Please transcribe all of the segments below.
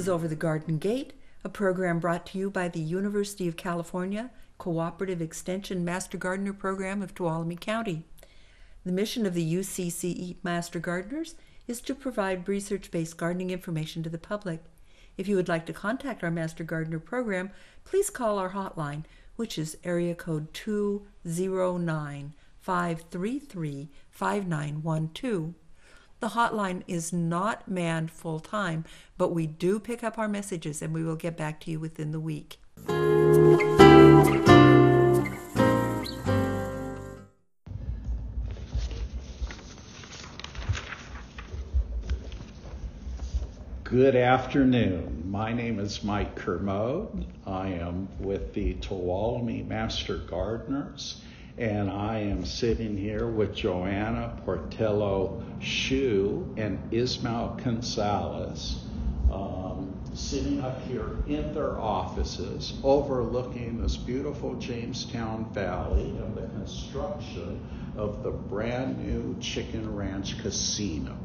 is Over the Garden Gate, a program brought to you by the University of California Cooperative Extension Master Gardener Program of Tuolumne County. The mission of the UCCE Master Gardeners is to provide research-based gardening information to the public. If you would like to contact our Master Gardener program, please call our hotline, which is area code 209-533-5912. The hotline is not manned full-time, but we do pick up our messages and we will get back to you within the week. Good afternoon. My name is Mike Kermode. I am with the Tuolumne Master Gardeners, and I am sitting here with Joanna Portillo Shue and Ismael Gonzalez, sitting up here in their offices overlooking this beautiful Jamestown Valley and the construction of the brand new Chicken Ranch Casino.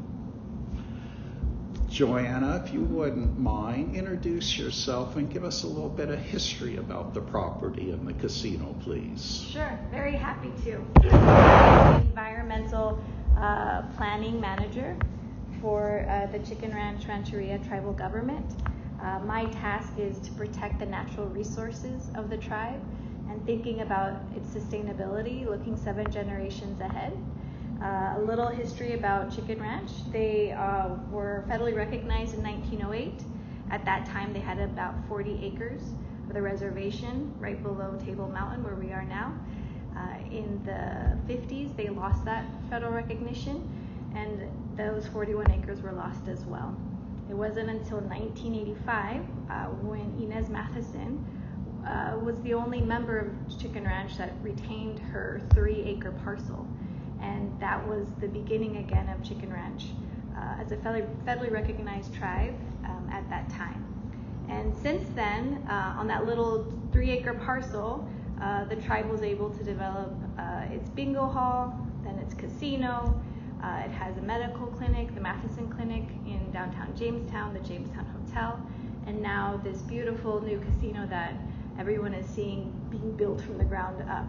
Joanna, if you wouldn't mind, introduce yourself and give us a little bit of history about the property and the casino, please. Sure, very happy to. I'm the environmental planning manager for the Chicken Ranch Rancheria tribal government. My task is to protect the natural resources of the tribe and thinking about its sustainability, looking 7 generations ahead. A little history about Chicken Ranch. They were federally recognized in 1908. At that time, they had about 40 acres of the reservation right below Table Mountain, where we are now. In the 50s, they lost that federal recognition, and those 41 acres were lost as well. It wasn't until 1985 when Inez Matheson was the only member of Chicken Ranch that retained her 3-acre parcel. And that was the beginning again of Chicken Ranch as a federally recognized tribe at that time. And since then, on that little 3-acre parcel, the tribe was able to develop its bingo hall, then its casino. It has a medical clinic, the Matheson Clinic in downtown Jamestown, the Jamestown Hotel, and now this beautiful new casino that everyone is seeing being built from the ground up.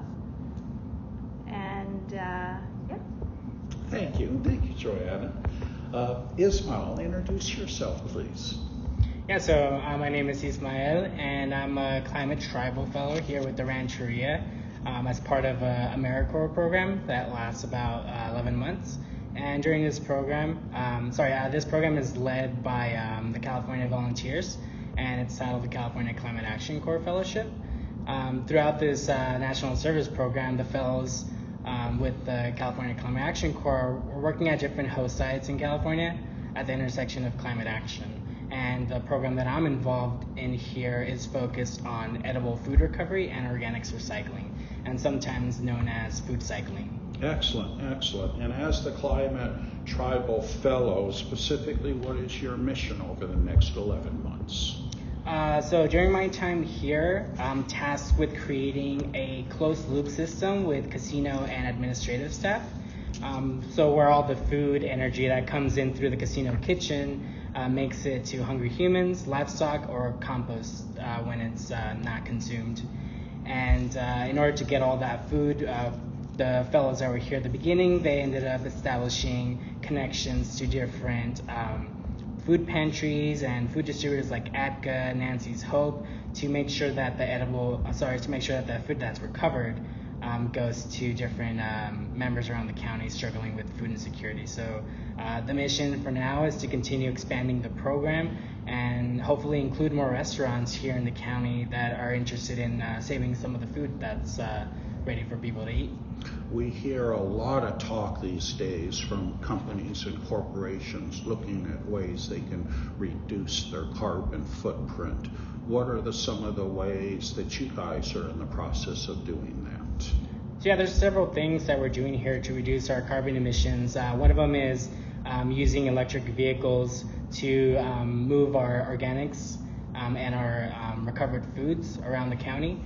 And Thank you, Joanna. Ismael, introduce yourself, please. Yeah, so my name is Ismael, and I'm a Climate Tribal Fellow here with the Rancheria as part of a AmeriCorps program that lasts about 11 months. And during this program, this program is led by the California Volunteers, and it's titled the California Climate Action Corps Fellowship. Throughout this National Service Program, the fellows with the California Climate Action Corps, we're working at different host sites in California at the intersection of climate action. And the program that I'm involved in here is focused on edible food recovery and organics recycling, and sometimes known as food cycling. Excellent. And as the Climate Tribal Fellow, specifically, what is your mission over the next 11 months? So during my time here, I'm tasked with creating a closed loop system with casino and administrative staff. So where all the food, energy that comes in through the casino kitchen makes it to hungry humans, livestock, or compost when it's not consumed. And in order to get all that food, the fellows that were here at the beginning, they ended up establishing connections to different food pantries and food distributors like ADCA, Nancy's Hope, to make sure that the food that's recovered goes to different members around the county struggling with food insecurity. So the mission for now is to continue expanding the program and hopefully include more restaurants here in the county that are interested in saving some of the food that's ready for people to eat. We hear a lot of talk these days from companies and corporations looking at ways they can reduce their carbon footprint. What are some of the ways that you guys are in the process of doing that? So yeah, there's several things that we're doing here to reduce our carbon emissions. One of them is using electric vehicles to move our organics and our recovered foods around the county.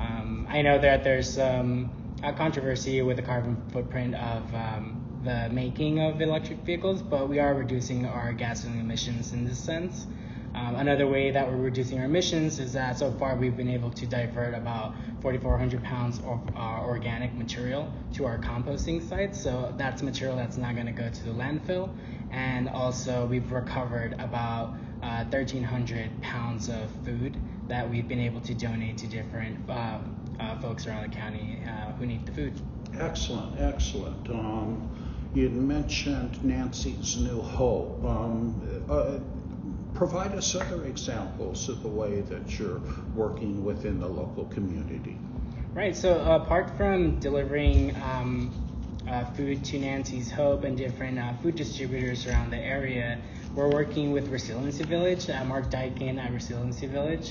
I know that there's a controversy with the carbon footprint of the making of electric vehicles, but we are reducing our gasoline emissions in this sense. Another way that we're reducing our emissions is that so far we've been able to divert about 4,400 pounds of organic material to our composting sites. So that's material that's not going to go to the landfill. And also we've recovered about 1,300 pounds of food that we've been able to donate to different folks around the county who need the food. Excellent, excellent. You mentioned Nancy's New Hope. Provide us other examples of the way that you're working within the local community. Right, so apart from delivering food to Nancy's Hope and different food distributors around the area, we're working with Resiliency Village, Mark Dykin at Resiliency Village,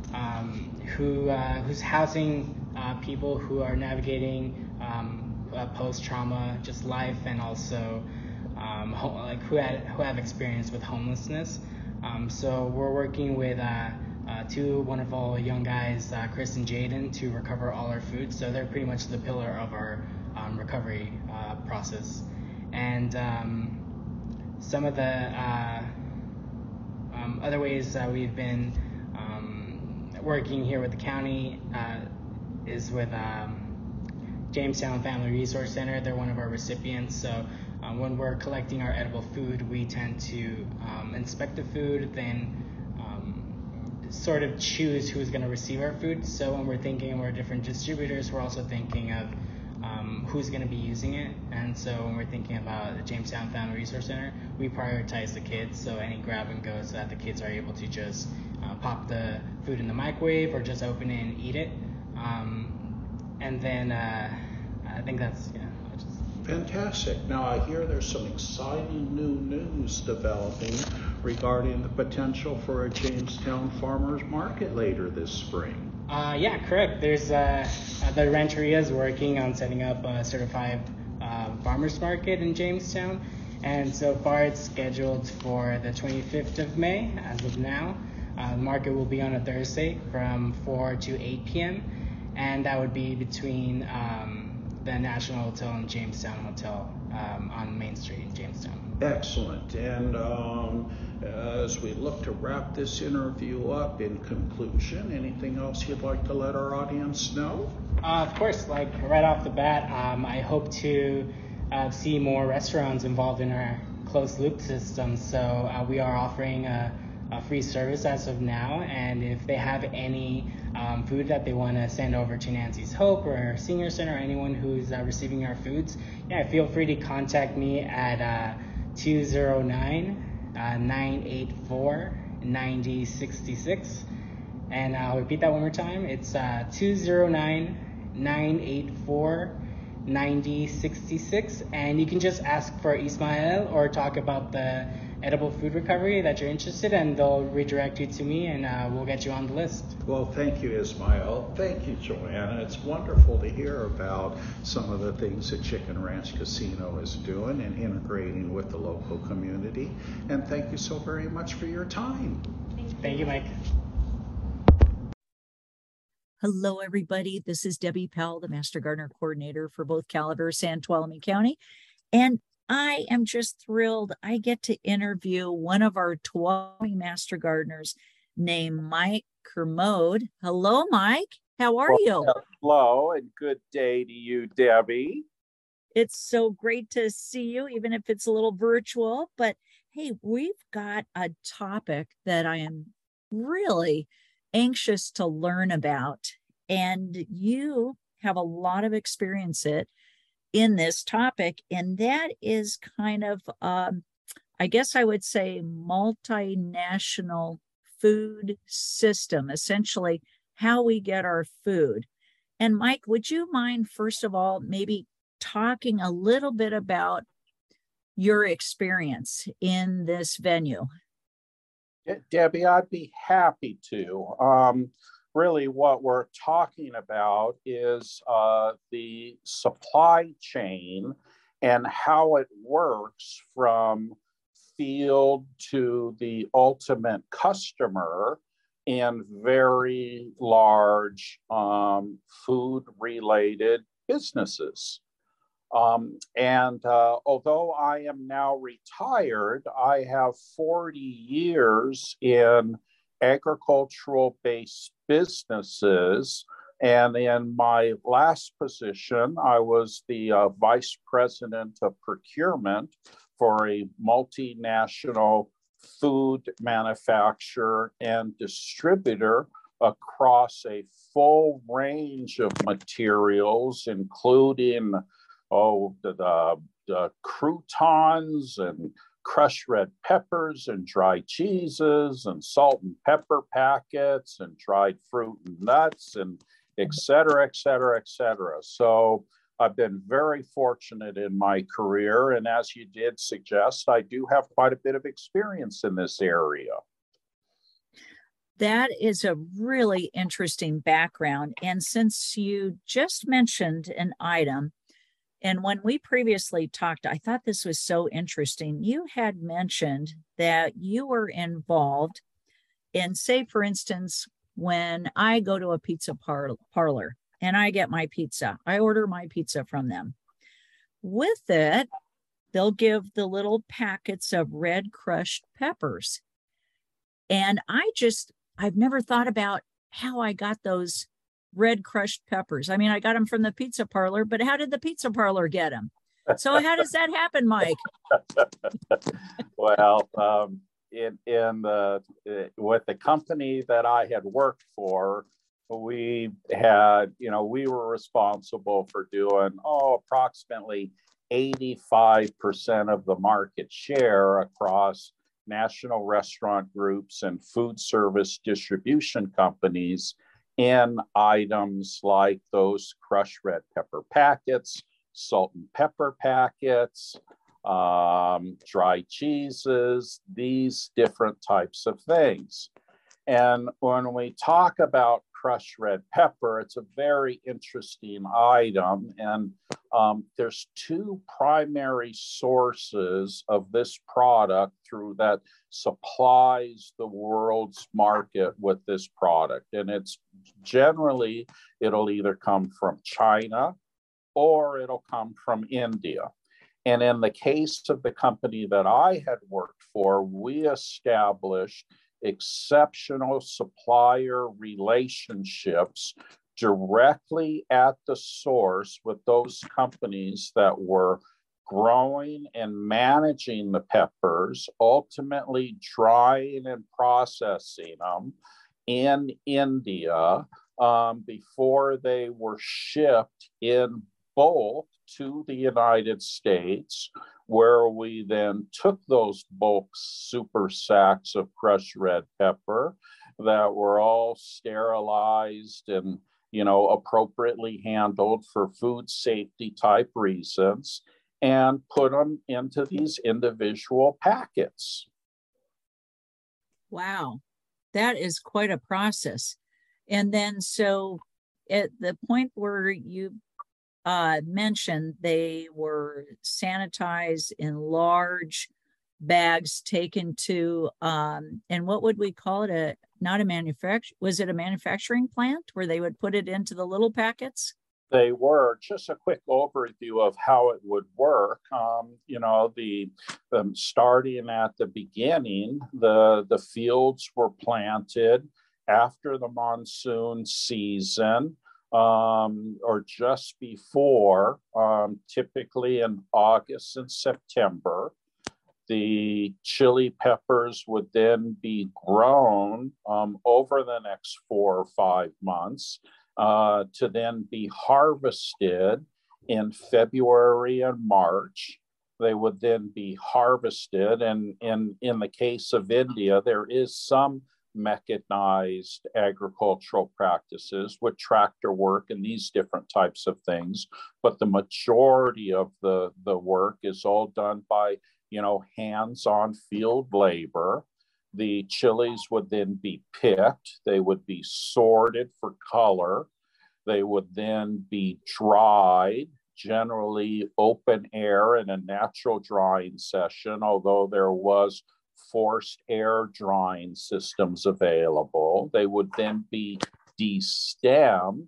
who's housing people who are navigating post-trauma, just life, and also who have experience with homelessness. So we're working with two wonderful young guys, Chris and Jaden, to recover all our food. So they're pretty much the pillar of our recovery process. And some of the other ways that we've been working here with the county is with Jamestown Family Resource Center. They're one of our recipients. So when we're collecting our edible food, we tend to inspect the food, then sort of choose who's going to receive our food. So when we're thinking we're different distributors, we're also thinking of who's going to be using it. And so when we're thinking about the Jamestown Family Resource Center, we prioritize the kids. So any grab and go so that the kids are able to just pop the food in the microwave or just open it and eat it. And then I think that's, yeah. Fantastic. Now I hear there's some exciting new news developing regarding the potential for a Jamestown farmers market later this spring. Yeah, correct. There's the Rancheria is working on setting up a certified farmers market in Jamestown, and so far it's scheduled for the 25th of May as of now. The market will be on a Thursday from 4 to 8 p.m. and that would be between the National Hotel and Jamestown Hotel on Main Street in Jamestown. Excellent. And as we look to wrap this interview up, in conclusion, anything else you'd like to let our audience know? Of course, like right off the bat, I hope to see more restaurants involved in our closed loop system. So we are offering a free service as of now, and if they have any food that they want to send over to Nancy's Hope or Senior Center or anyone who's receiving our foods, yeah, feel free to contact me at 209-984-9066. And I'll repeat that one more time. It's 209-984-9066. And you can just ask for Ismael or talk about the edible food recovery that you're interested in, and they'll redirect you to me, and we'll get you on the list. Well, thank you, Ismael. Thank you, Joanna. It's wonderful to hear about some of the things that Chicken Ranch Casino is doing and integrating with the local community. And thank you so very much for your time. Thank you, Mike. Hello, everybody. This is Debbie Powell, the Master Gardener Coordinator for both Calaveras and Tuolumne County. And I am just thrilled I get to interview one of our Tuolumne Master Gardeners named Mike Kermode. Hello, Mike. How are you? Hello, and good day to you, Debbie. It's so great to see you, even if it's a little virtual. But hey, we've got a topic that I am really anxious to learn about. And you have a lot of experience in this topic, and that is kind of, I guess I would say, multinational food system, essentially how we get our food. And Mike, would you mind, first of all, maybe talking a little bit about your experience in this venue? Debbie, I'd be happy to. Really what we're talking about is the supply chain and how it works from field to the ultimate customer in very large food-related businesses. Although I am now retired, I have 40 years in agricultural-based businesses. And in my last position, I was the vice president of procurement for a multinational food manufacturer and distributor across a full range of materials, including the croutons and crushed red peppers and dried cheeses and salt and pepper packets and dried fruit and nuts and et cetera, et cetera, et cetera. So I've been very fortunate in my career. And as you did suggest, I do have quite a bit of experience in this area. That is a really interesting background. And since you just mentioned an item, and when we previously talked, I thought this was so interesting. You had mentioned that you were involved in, say, for instance, when I go to a pizza parlor and I get my pizza, I order my pizza from them. With it, they'll give the little packets of red crushed peppers. And I've never thought about how I got those red crushed peppers. I mean, I got them from the pizza parlor, but how did the pizza parlor get them? So how does that happen, Mike? Well, with the company that I had worked for, we were responsible for doing approximately 85% of the market share across national restaurant groups and food service distribution companies in items like those crushed red pepper packets, salt and pepper packets, dry cheeses, these different types of things. And when we talk about crushed red pepper, it's a very interesting item. And there's two primary sources of this product that supplies the world's market with this product. And it'll either come from China or it'll come from India. And in the case of the company that I had worked for, we established exceptional supplier relationships directly at the source with those companies that were growing and managing the peppers, ultimately drying and processing them in India before they were shipped in bulk to the United States, where we then took those bulk super sacks of crushed red pepper that were all sterilized and, appropriately handled for food safety type reasons, and put them into these individual packets. Wow, that is quite a process. And then, so at the point where you mentioned they were sanitized in large bags, taken to, and what would we call it? Was it a manufacturing plant where they would put it into the little packets? They were. Just a quick overview of how it would work. Starting at the beginning, the fields were planted after the monsoon season, or just before, typically in August and September. The chili peppers would then be grown over the next 4 or 5 months to then be harvested in February and March. They would then be harvested. And in the case of India, there is some mechanized agricultural practices with tractor work and these different types of things. But the majority of the work is all done by hands-on field labor. The chilies would then be picked. They would be sorted for color. They would then be dried, generally open air in a natural drying session, although there was forced air drying systems available. They would then be destemmed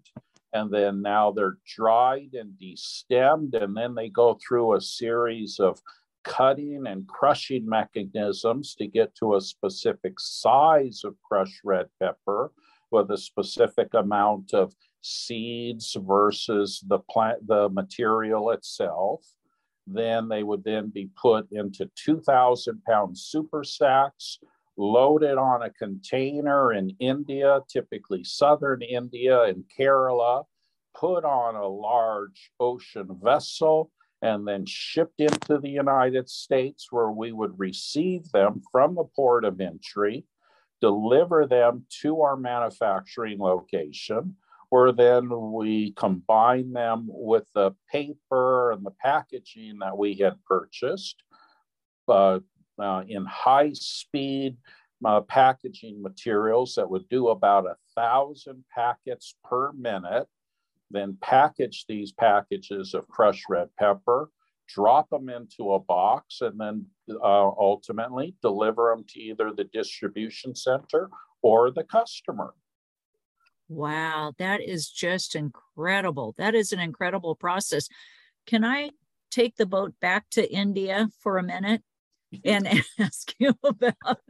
and then now they're dried and destemmed, and then they go through a series of cutting and crushing mechanisms to get to a specific size of crushed red pepper with a specific amount of seeds versus the material itself. Then they would then be put into 2,000-pound super sacks, loaded on a container in India, typically southern India and Kerala, put on a large ocean vessel, and then shipped into the United States, where we would receive them from the port of entry, deliver them to our manufacturing location, where then we combine them with the paper and the packaging that we had purchased in high-speed packaging materials that would do about 1,000 packets per minute, then package these packages of crushed red pepper, drop them into a box, and then ultimately deliver them to either the distribution center or the customer. Wow, that is just incredible. That is an incredible process. Can I take the boat back to India for a minute and ask you about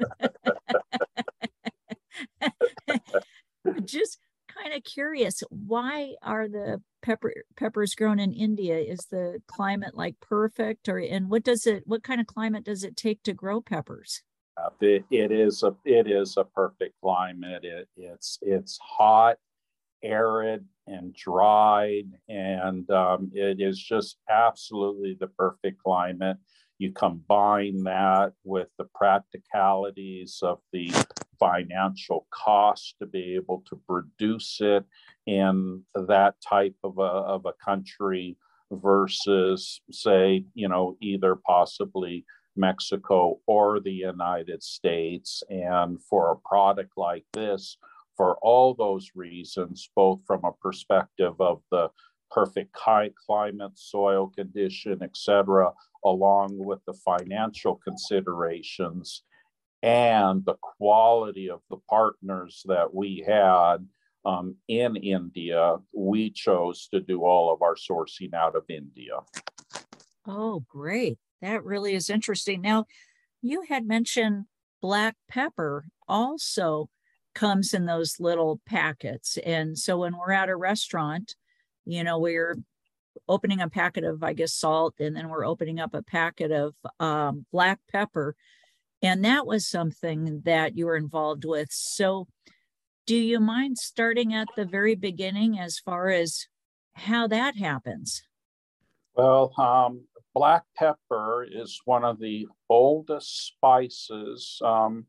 just kind of curious, why are the peppers grown in India? Is the climate like perfect, and what kind of climate does it take to grow peppers? It is a perfect climate. It's hot, arid, and dried, and it is just absolutely the perfect climate. You combine that with the practicalities of the financial cost to be able to produce it in that type of a country versus, say, either possibly Mexico or the United States. And for a product like this, for all those reasons, both from a perspective of the perfect climate, soil condition, etc., along with the financial considerations and the quality of the partners that we had in India, we chose to do all of our sourcing out of India. Oh, great. That really is interesting. Now, you had mentioned black pepper also comes in those little packets. And so when we're at a restaurant, we're opening a packet of, I guess, salt, and then we're opening up a packet of black pepper. And that was something that you were involved with. So do you mind starting at the very beginning as far as how that happens? Well, black pepper is one of the oldest spices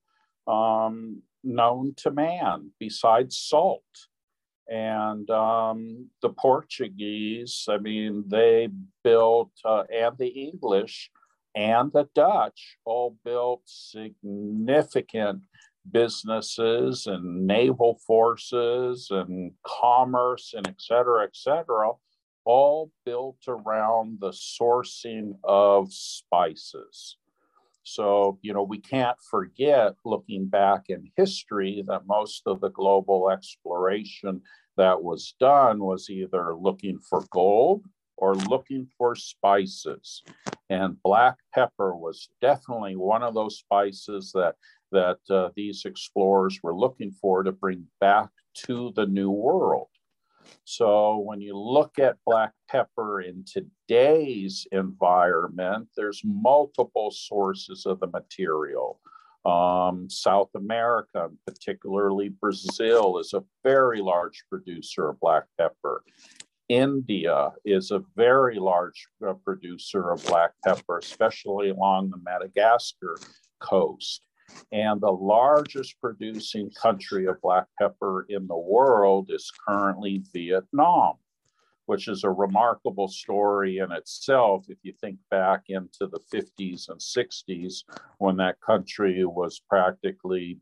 known to man, besides salt. And the Portuguese, they built, and the English and the Dutch all built significant businesses and naval forces and commerce and et cetera, all built around the sourcing of spices. So, we can't forget, looking back in history, that most of the global exploration that was done was either looking for gold or looking for spices. And black pepper was definitely one of those spices that these explorers were looking for to bring back to the New World. So when you look at black pepper in today's environment, there's multiple sources of the material. South America, particularly Brazil, is a very large producer of black pepper. India is a very large producer of black pepper, especially along the Madagascar coast. And the largest producing country of black pepper in the world is currently Vietnam, which is a remarkable story in itself if you think back into the 50s and 60s when that country was practically,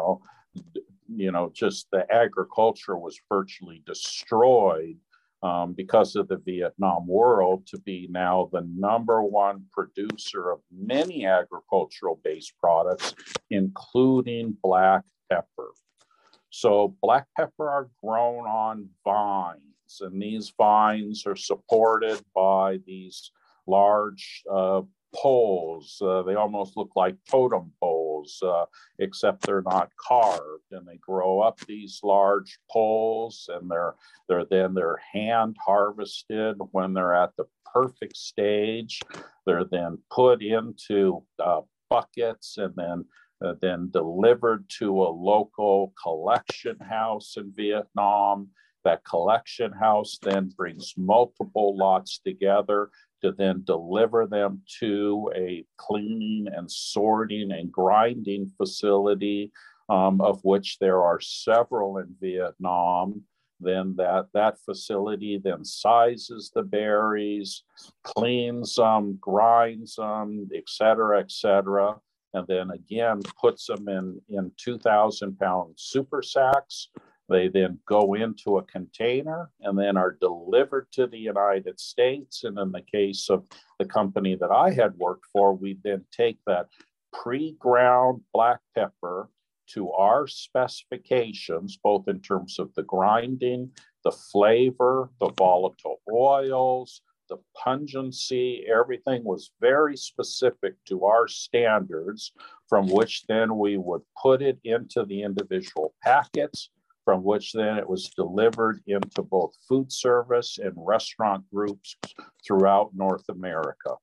just the agriculture was virtually destroyed because of the Vietnam War, to be now the #1 producer of many agricultural-based products, including black pepper. So black pepper are grown on vines. vines, and these vines are supported by these large poles. They almost look like totem poles, except they're not carved, and they grow up these large poles, and they're hand harvested when they're at the perfect stage. They're then put into buckets and then delivered to a local collection house in Vietnam. That collection house then brings multiple lots together to then deliver them to a cleaning and sorting and grinding facility, of which there are several in Vietnam. Then that facility then sizes the berries, cleans them, grinds them, et cetera, and then again puts them in 2,000-pound super sacks. They then go into a container and then are delivered to the United States. And in the case of the company that I had worked for, we then take that pre-ground black pepper to our specifications, both in terms of the grinding, the flavor, the volatile oils, the pungency. Everything was very specific to our standards, from which then we would put it into the individual packets, from which then it was delivered into both food service and restaurant groups throughout North America.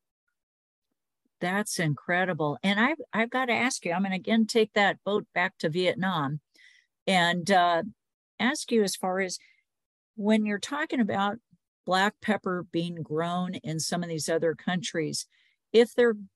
That's incredible. And I've got to ask you, I'm going to again take that boat back to Vietnam and ask you, as far as when you're talking about black pepper being grown in some of these other countries, if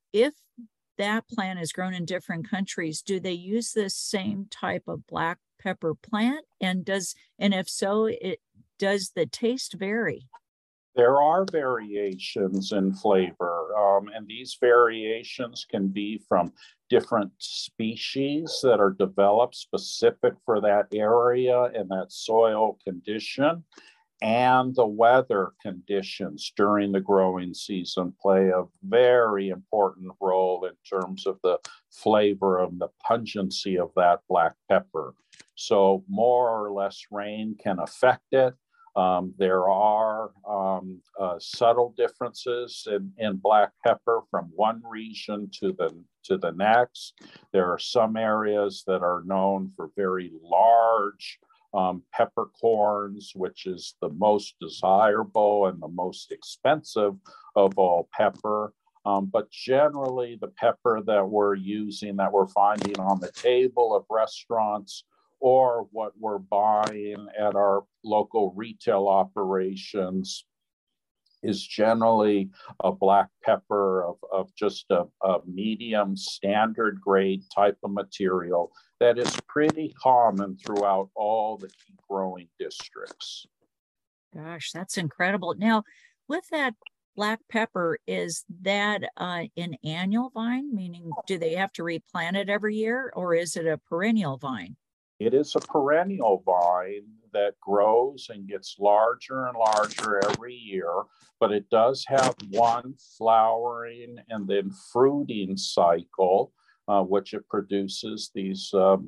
that plant is grown in different countries, do they use this same type of black pepper plant? And if so, does the taste vary? There are variations in flavor, and these variations can be from different species that are developed specific for that area and that soil condition, and the weather conditions during the growing season play a very important role in terms of the flavor and the pungency of that black pepper. So more or less rain can affect it. There are subtle differences in black pepper from one region to the next. There are some areas that are known for very large peppercorns, which is the most desirable and the most expensive of all pepper. But generally, the pepper that we're using, that we're finding on the table of restaurants, or what we're buying at our local retail operations, is generally a black pepper of just a medium standard grade type of material that is pretty common throughout all the key growing districts. Gosh, that's incredible. Now, with that black pepper, is that an annual vine? Meaning, do they have to replant it every year, or is it a perennial vine? It is a perennial vine that grows and gets larger and larger every year, but it does have one flowering and then fruiting cycle, which it produces these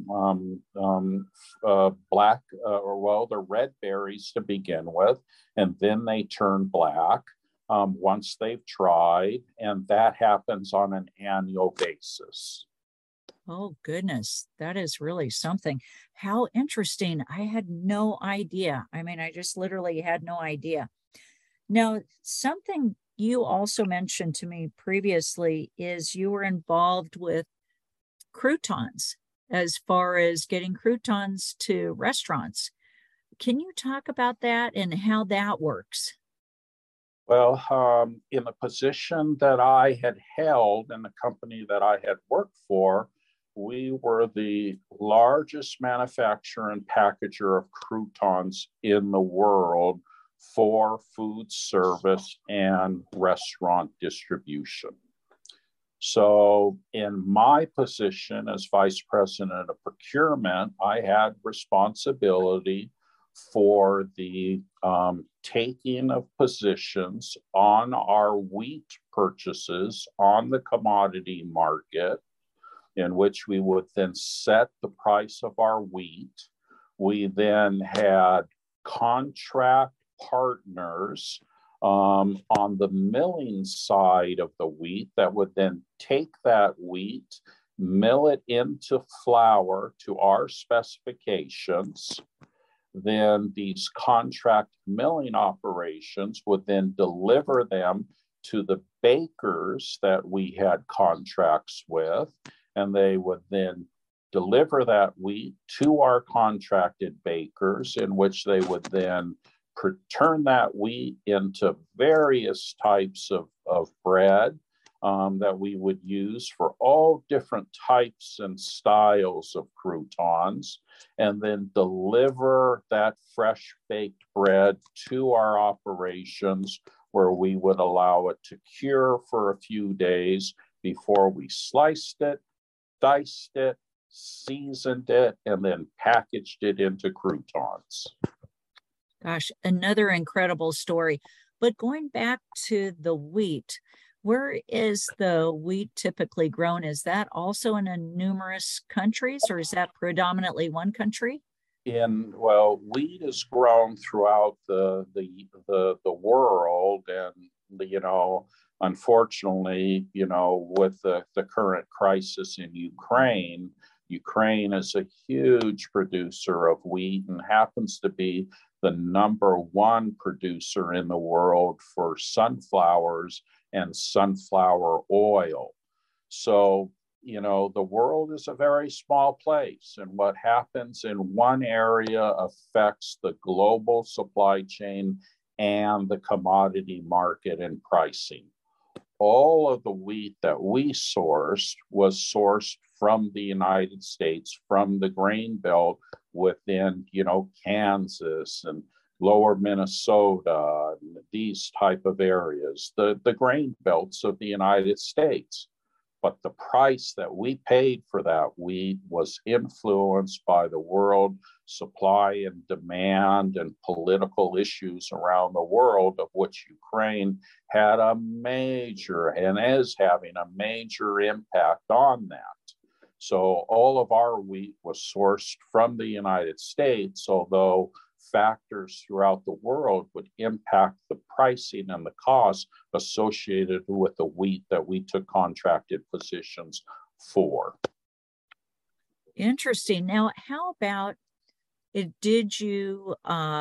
black, they're red berries to begin with, and then they turn black once they've dried, and that happens on an annual basis. Oh, goodness. That is really something. How interesting. I had no idea. I mean, I just literally had no idea. Now, something you also mentioned to me previously is you were involved with croutons, as far as getting croutons to restaurants. Can you talk about that and how that works? Well, in the position that I had held in the company that I had worked for, we were the largest manufacturer and packager of croutons in the world for food service and restaurant distribution. So in my position as vice president of procurement, I had responsibility for the taking of positions on our wheat purchases on the commodity market, in which we would then set the price of our wheat. We then had contract partners on the milling side of the wheat that would then take that wheat, mill it into flour to our specifications. Then these contract milling operations would then deliver them to the bakers that we had contracts with, and they would then deliver that wheat to our contracted bakers, in which they would then turn that wheat into various types of bread that we would use for all different types and styles of croutons, and then deliver that fresh baked bread to our operations, where we would allow it to cure for a few days before we sliced it, diced it, seasoned it, and then packaged it into croutons. Gosh, another incredible story. But going back to the wheat, where is the wheat typically grown? Is that also in numerous countries, or is that predominantly one country? Well, wheat is grown throughout the world, and unfortunately, with the current crisis in Ukraine, Ukraine is a huge producer of wheat and happens to be the #1 producer in the world for sunflowers and sunflower oil. So, the world is a very small place, and what happens in one area affects the global supply chain and the commodity market and pricing. All of the wheat that we sourced was sourced from the United States, from the grain belt within, Kansas and lower Minnesota, these type of areas, the grain belts of the United States. But the price that we paid for that wheat was influenced by the world supply and demand and political issues around the world, of which Ukraine had a major and is having a major impact on that. So all of our wheat was sourced from the United States, although factors throughout the world would impact the pricing and the cost associated with the wheat that we took contracted positions for. Interesting. Now, how about did you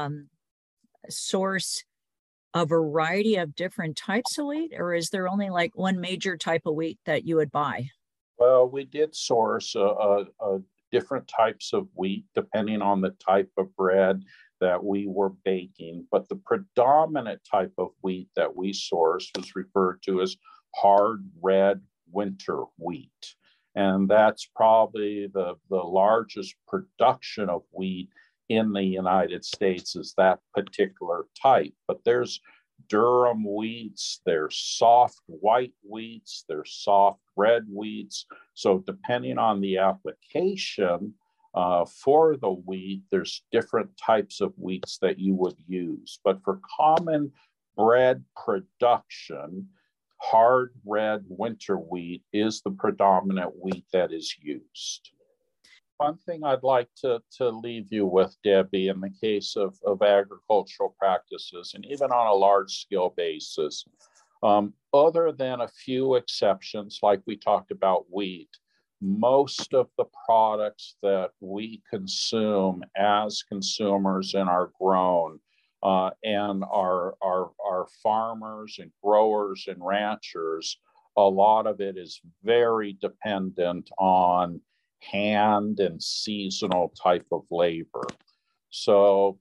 source a variety of different types of wheat, or is there only like one major type of wheat that you would buy? Well, we did source different types of wheat depending on the type of bread that we were baking, but the predominant type of wheat that we sourced was referred to as hard red winter wheat. And that's probably the largest production of wheat in the United States, is that particular type. But there's durum wheats, there's soft white wheats, there's soft red wheats. So depending on the application for the wheat, there's different types of wheats that you would use. But for common bread production, hard red winter wheat is the predominant wheat that is used. One thing I'd like to leave you with, Debbie, in the case of agricultural practices, and even on a large scale basis, other than a few exceptions, like we talked about wheat, most of the products that we consume as consumers and are grown and our farmers and growers and ranchers, a lot of it is very dependent on hand and seasonal type of labor. So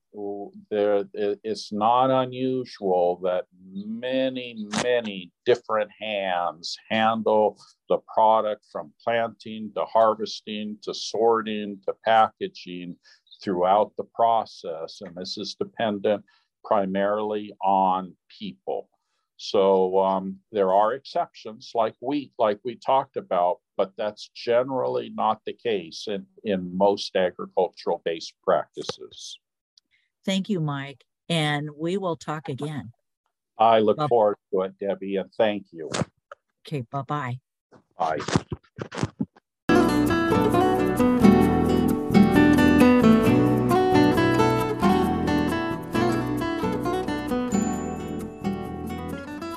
it's not unusual that many different hands handle the product from planting to harvesting to sorting to packaging throughout the process. And this is dependent primarily on people. So there are exceptions like wheat, like we talked about, but that's generally not the case in most agricultural-based practices. Thank you, Mike. And we will talk again. I look forward to it, Debbie, and thank you. Okay, bye-bye. Bye.